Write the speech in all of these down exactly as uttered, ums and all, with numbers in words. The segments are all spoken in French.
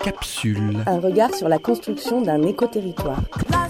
Capsule. Un regard sur la construction d'un écoterritoire.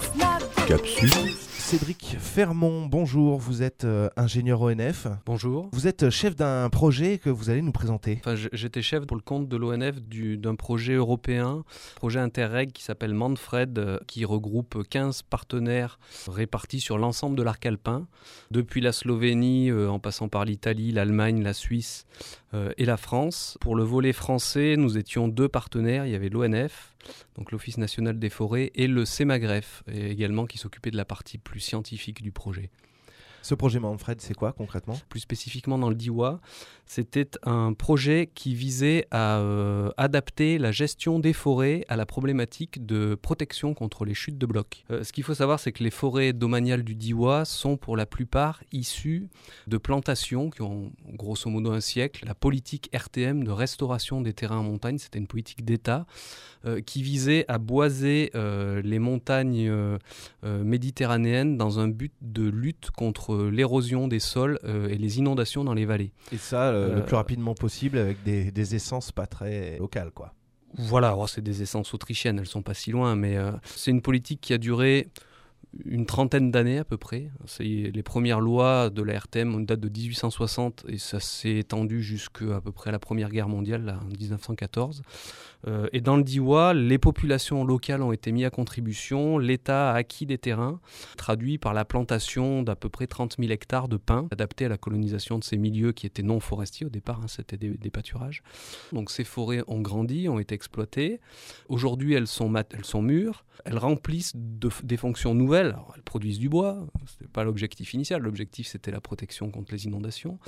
Capsule. Cédric Fermont, bonjour, vous êtes euh, ingénieur O N F. Bonjour. Vous êtes chef d'un projet que vous allez nous présenter. Enfin, j'étais chef pour le compte de l'O N F du, d'un projet européen, projet Interreg qui s'appelle Manfred, euh, qui regroupe quinze partenaires répartis sur l'ensemble de l'arc alpin, depuis la Slovénie, euh, en passant par l'Italie, l'Allemagne, la Suisse euh, et la France. Pour le volet français, nous étions deux partenaires, il y avait l'O N F, donc l'Office national des forêts, et le CEMAGREF, et également qui s'occupait de la partie plus scientifique du projet. Ce projet Manfred, c'est quoi concrètement ? Plus spécifiquement dans le Diois, c'était un projet qui visait à euh, adapter la gestion des forêts à la problématique de protection contre les chutes de blocs. Euh, ce qu'il faut savoir, c'est que les forêts domaniales du Diois sont pour la plupart issues de plantations qui ont grosso modo un siècle. La politique R T M de restauration des terrains en montagne, c'était une politique d'État euh, qui visait à boiser euh, les montagnes euh, euh, méditerranéennes dans un but de lutte contre l'érosion des sols euh, et les inondations dans les vallées. Et ça, le, euh, le plus rapidement possible avec des, des essences pas très locales, quoi. Voilà, oh, c'est des essences autrichiennes, elles sont pas si loin, mais euh, c'est une politique qui a duré une trentaine d'années à peu près. C'est les premières lois de la R T M datent de dix-huit cent soixante et ça s'est étendu jusqu'à à peu près la Première Guerre mondiale, là, en dix-neuf cent quatorze. Euh, et dans le Diois, les populations locales ont été mises à contribution, l'État a acquis des terrains, traduit par la plantation d'à peu près trente mille hectares de pins, adaptés à la colonisation de ces milieux qui étaient non forestiers au départ, hein, c'était des, des pâturages. Donc ces forêts ont grandi, ont été exploitées. Aujourd'hui, elles sont, mat- elles sont mûres, elles remplissent de, des fonctions nouvelles. Alors, elles produisent du bois, ce n'était pas l'objectif initial, l'objectif c'était la protection contre les inondations.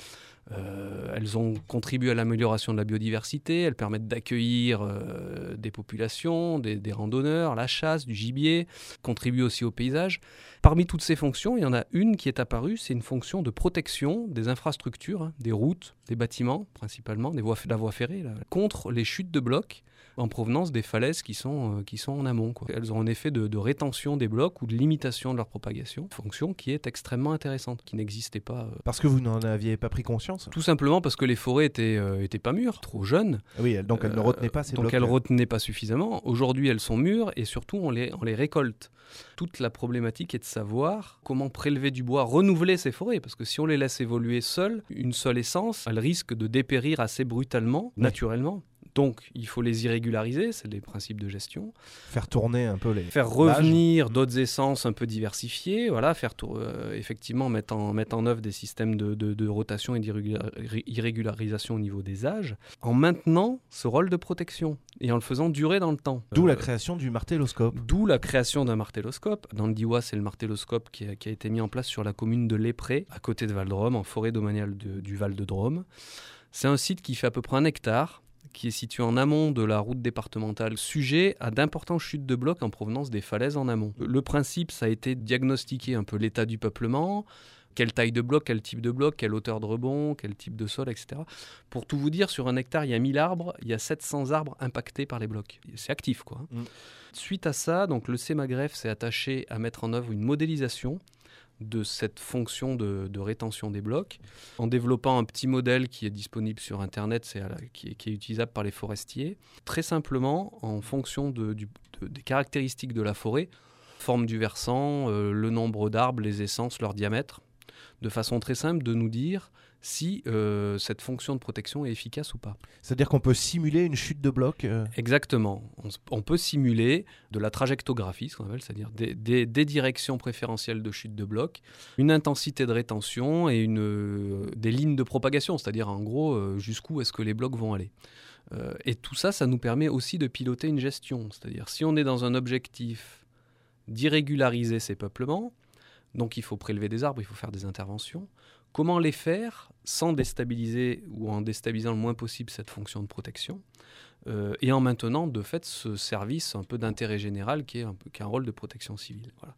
Euh, elles ont contribué à l'amélioration de la biodiversité, elles permettent d'accueillir euh, des populations, des, des randonneurs, la chasse, du gibier, contribuent aussi au paysage. Parmi toutes ces fonctions, il y en a une qui est apparue, c'est une fonction de protection des infrastructures, hein, des routes, des bâtiments principalement, des voies, la voie ferrée, là, contre les chutes de blocs en provenance des falaises qui sont, euh, qui sont en amont, quoi. Elles ont un effet de, de rétention des blocs ou de limitation de leur propagation, fonction qui est extrêmement intéressante, qui n'existait pas. Euh... Parce que vous n'en aviez pas pris conscience ? Tout simplement parce que les forêts étaient, euh, étaient pas mûres, trop jeunes. Oui, donc elles euh, ne retenaient pas ces donc blocs. Donc elles ne retenaient pas suffisamment. Aujourd'hui, elles sont mûres et surtout, on les, on les récolte. Toute la problématique est de savoir comment prélever du bois, renouveler ces forêts, parce que si on les laisse évoluer seules, une seule essence, elles risquent de dépérir assez brutalement, oui. naturellement. Donc, il faut les irrégulariser, c'est les principes de gestion. Faire tourner un peu les... Faire revenir l'âge. D'autres essences un peu diversifiées, voilà, faire tour... euh, effectivement mettre en, mettre en œuvre des systèmes de, de, de rotation et d'irrégularisation au niveau des âges, en maintenant ce rôle de protection et en le faisant durer dans le temps. D'où euh, la création du martéloscope. D'où la création d'un martéloscope. Dans le Diois, c'est le martéloscope qui a, qui a été mis en place sur la commune de Lépré, à côté de Val-de-Drôme, en forêt domaniale de, du Val-de-Drôme. C'est un site qui fait à peu près un hectare, qui est situé en amont de la route départementale, sujet à d'importantes chutes de blocs en provenance des falaises en amont. Le principe, ça a été de diagnostiquer un peu l'état du peuplement, quelle taille de bloc, quel type de bloc, quelle hauteur de rebond, quel type de sol, et cetera. Pour tout vous dire, sur un hectare, il y a mille arbres, il y a sept cents arbres impactés par les blocs. C'est actif, quoi. Mmh. Suite à ça, donc, le CEMAGREF s'est attaché à mettre en œuvre une modélisation de cette fonction de, de rétention des blocs, en développant un petit modèle qui est disponible sur Internet, c'est la, qui, est, qui est utilisable par les forestiers. Très simplement, en fonction de, du, de, des caractéristiques de la forêt, forme du versant, euh, le nombre d'arbres, les essences, leur diamètre, de façon très simple de nous dire si euh, cette fonction de protection est efficace ou pas. C'est-à-dire qu'on peut simuler une chute de bloc euh... Exactement. On, on peut simuler de la trajectographie, ce qu'on appelle, c'est-à-dire des, des, des directions préférentielles de chute de bloc, une intensité de rétention et une, euh, des lignes de propagation, c'est-à-dire en gros euh, jusqu'où est-ce que les blocs vont aller. Euh, et tout ça, ça nous permet aussi de piloter une gestion. C'est-à-dire si on est dans un objectif d'irrégulariser ces peuplements, donc il faut prélever des arbres, il faut faire des interventions. Comment les faire sans déstabiliser ou en déstabilisant le moins possible cette fonction de protection euh, et en maintenant de fait ce service un peu d'intérêt général qui est un, peu, qui est un rôle de protection civile. Voilà.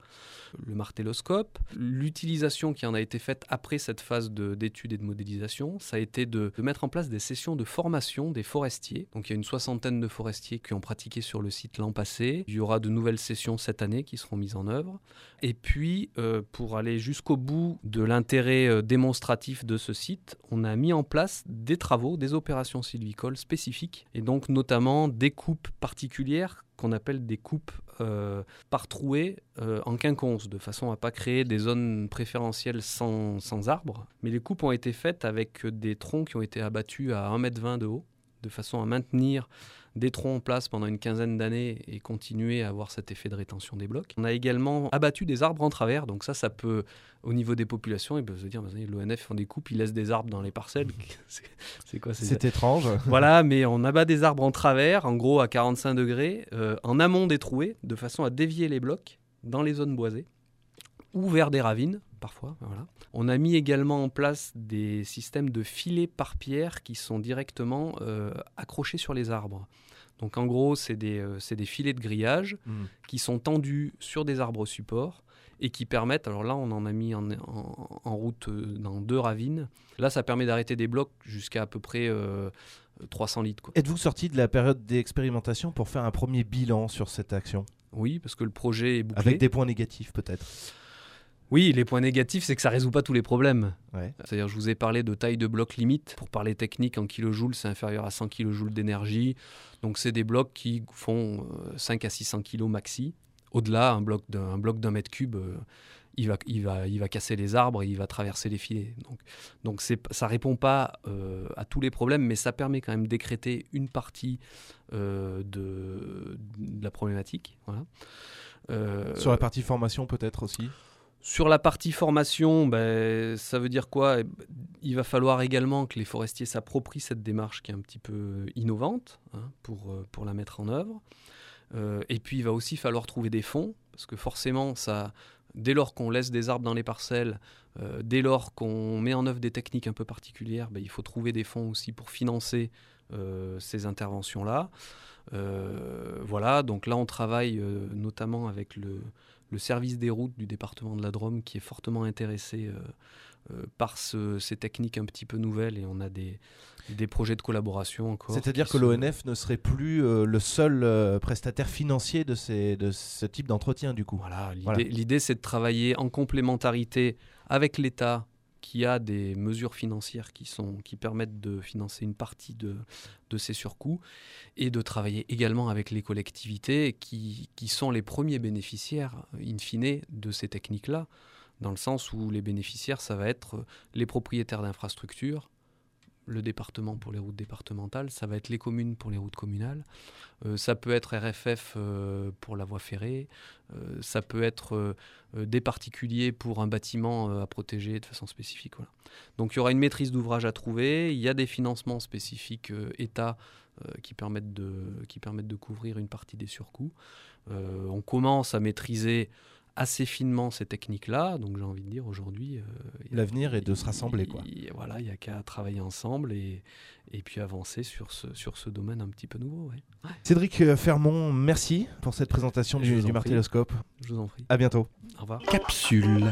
le martelloscope. L'utilisation qui en a été faite après cette phase de, d'étude et de modélisation, ça a été de, de mettre en place des sessions de formation des forestiers. Donc il y a une soixantaine de forestiers qui ont pratiqué sur le site l'an passé. Il y aura de nouvelles sessions cette année qui seront mises en œuvre. Et puis, euh, pour aller jusqu'au bout de l'intérêt euh, démonstratif de ce site, on a mis en place des travaux, des opérations sylvicoles spécifiques, et donc notamment des coupes particulières qu'on appelle des coupes euh, par trouée euh, en quinconce, de façon à ne pas créer des zones préférentielles sans, sans arbres. Mais les coupes ont été faites avec des troncs qui ont été abattus à un mètre vingt de haut, de façon à maintenir des troncs en place pendant une quinzaine d'années et continuer à avoir cet effet de rétention des blocs. On a également abattu des arbres en travers, donc ça, ça peut, au niveau des populations, ils peuvent se dire, bah, l'O N F font des coupes, ils laissent des arbres dans les parcelles. c'est, c'est quoi c'est, c'est étrange. Voilà, mais on abat des arbres en travers, en gros à quarante-cinq degrés, euh, en amont des trouées, de façon à dévier les blocs dans les zones boisées, ou vers des ravines, parfois. Voilà. On a mis également en place des systèmes de filets par pierre qui sont directement euh, accrochés sur les arbres. Donc en gros, c'est des, euh, c'est des filets de grillage mmh. qui sont tendus sur des arbres supports et qui permettent, alors là on en a mis en, en, en route dans deux ravines, là ça permet d'arrêter des blocs jusqu'à à peu près euh, trois cents litres. Quoi. Êtes-vous sorti de la période d'expérimentation pour faire un premier bilan sur cette action ? Oui, parce que le projet est bouclé. Avec des points négatifs peut-être ? Oui, les points négatifs, c'est que ça ne résout pas tous les problèmes. Ouais. C'est-à-dire, je vous ai parlé de taille de bloc limite. Pour parler technique, en kilojoules, c'est inférieur à cent kilojoules d'énergie. Donc, c'est des blocs qui font cinq à six cents kilos maxi. Au-delà, un bloc d'un, un bloc d'un mètre cube, euh, il, va, il, va, il va casser les arbres et il va traverser les filets. Donc, donc c'est, ça ne répond pas euh, à tous les problèmes, mais ça permet quand même d'écrêter une partie euh, de, de la problématique. Voilà. Euh, Sur la partie formation, peut-être aussi ? Sur la partie formation, ben, ça veut dire quoi ? Il va falloir également que les forestiers s'approprient cette démarche qui est un petit peu innovante hein, pour, pour la mettre en œuvre. Euh, et puis, il va aussi falloir trouver des fonds, parce que forcément, ça, dès lors qu'on laisse des arbres dans les parcelles, euh, dès lors qu'on met en œuvre des techniques un peu particulières, ben, il faut trouver des fonds aussi pour financer euh, ces interventions-là. Euh, voilà, donc là, on travaille euh, notamment avec le... le service des routes du département de la Drôme qui est fortement intéressé euh, euh, par ce, ces techniques un petit peu nouvelles et on a des, des projets de collaboration encore. C'est-à-dire que se... l'O N F ne serait plus euh, le seul euh, prestataire financier de, ces, de ce type d'entretien du coup. Voilà, l'idée, voilà. l'idée c'est de travailler en complémentarité avec l'État qui a des mesures financières qui, sont, qui permettent de financer une partie de, de ces surcoûts et de travailler également avec les collectivités qui, qui sont les premiers bénéficiaires, in fine, de ces techniques-là, dans le sens où les bénéficiaires, ça va être les propriétaires d'infrastructures, le département pour les routes départementales, ça va être les communes pour les routes communales, euh, ça peut être R F F euh, pour la voie ferrée, euh, ça peut être euh, des particuliers pour un bâtiment euh, à protéger de façon spécifique. Voilà. Donc il y aura une maîtrise d'ouvrage à trouver, il y a des financements spécifiques euh, État euh, qui, permettent de, qui permettent de couvrir une partie des surcoûts. Euh, on commence à maîtriser assez finement ces techniques-là, donc j'ai envie de dire aujourd'hui... Euh, L'avenir est de se rassembler, quoi. Il, il, voilà, il n'y a qu'à travailler ensemble et, et puis avancer sur ce, sur ce domaine un petit peu nouveau. Ouais. Ouais. Cédric Fermont, merci pour cette présentation du, du martelloscope. Je vous en prie. À bientôt. Au revoir. Capsule.